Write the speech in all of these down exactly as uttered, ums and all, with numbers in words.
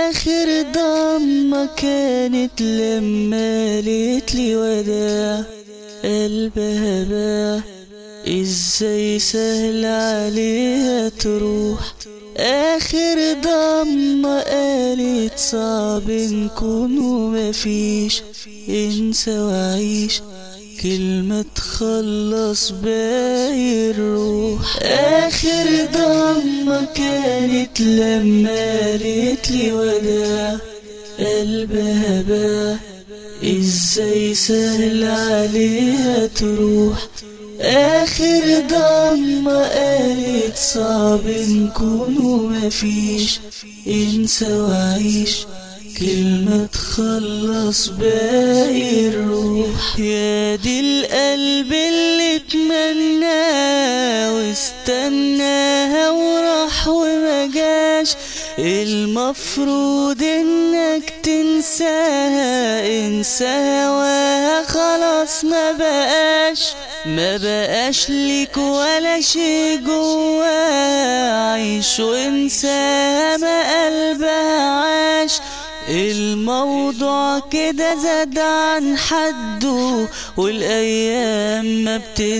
آخر ضمة كانت لما قالتلي وداع، قلبها باع ازاي سهل عليها تروح. آخر ضمة قالت صعب نكون ومفيش، انسى وعيش كلمة تخلص باقي الروح. آخر ضمة كانت لما قالتلي وداع، قلبها باع ازاي سهل عليها تروح. آخر ضمة قالت صعب نكون ومفيش، انسى وعيش كلمة تخلص باقي الروح. يا دي القلب اللي اتمناه واستناها وراح وما جاش، المفروض انك تنساها، انسى هواها خلاص ما بقاش ما بقاش ليك ولا شي جواها. عيش وانساها ما قلبها عاش، الموضوع كده زاد عن حده والايام ما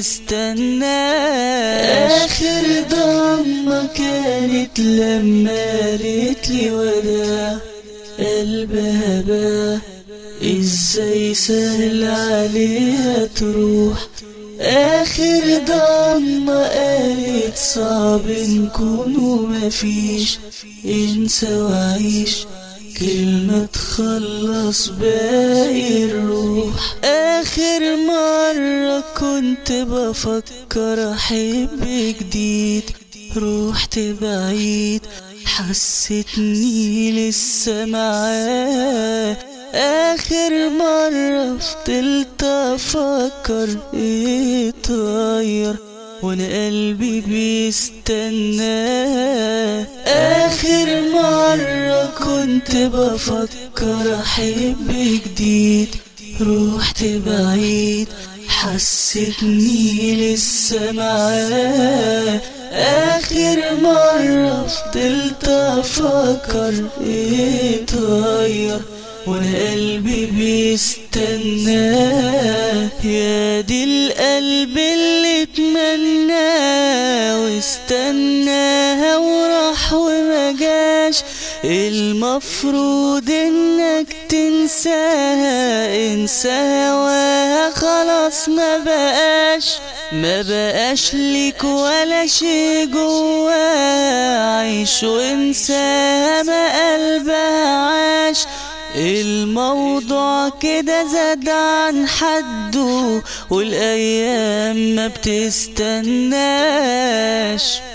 بتستناش. آخر ضمة كانت لما قالتلي وداع، قلبها باع ازاي سهل عليها تروح. آخر ضمة قالت صعب نكون ومفيش، انسى وعيش كلمة تخلص باقي الروح. آخر مرة كنت بفكر أحب جديد، روحت بعيد حسيتني لسه معاه. آخر مرة فضلت أفكر اتغير وانا قلبي بيستناه. آخر مرة كنت بفكر أحب جديد، روحت بعيد حسيتني لسه معاه. آخر مرة فضلت أفكر اتغير وانا قلبي بيستناه. يا دي القلب اللي اتمناه واستناها وراح وما جاش، المفروض انك تنساها، انسى هواها خلاص ما بقاش ما بقاش ليك ولا شي جواها. عيش وانساها ما قلبها عاش، الموضوع كده زاد عن حده والايام ما بتستناش.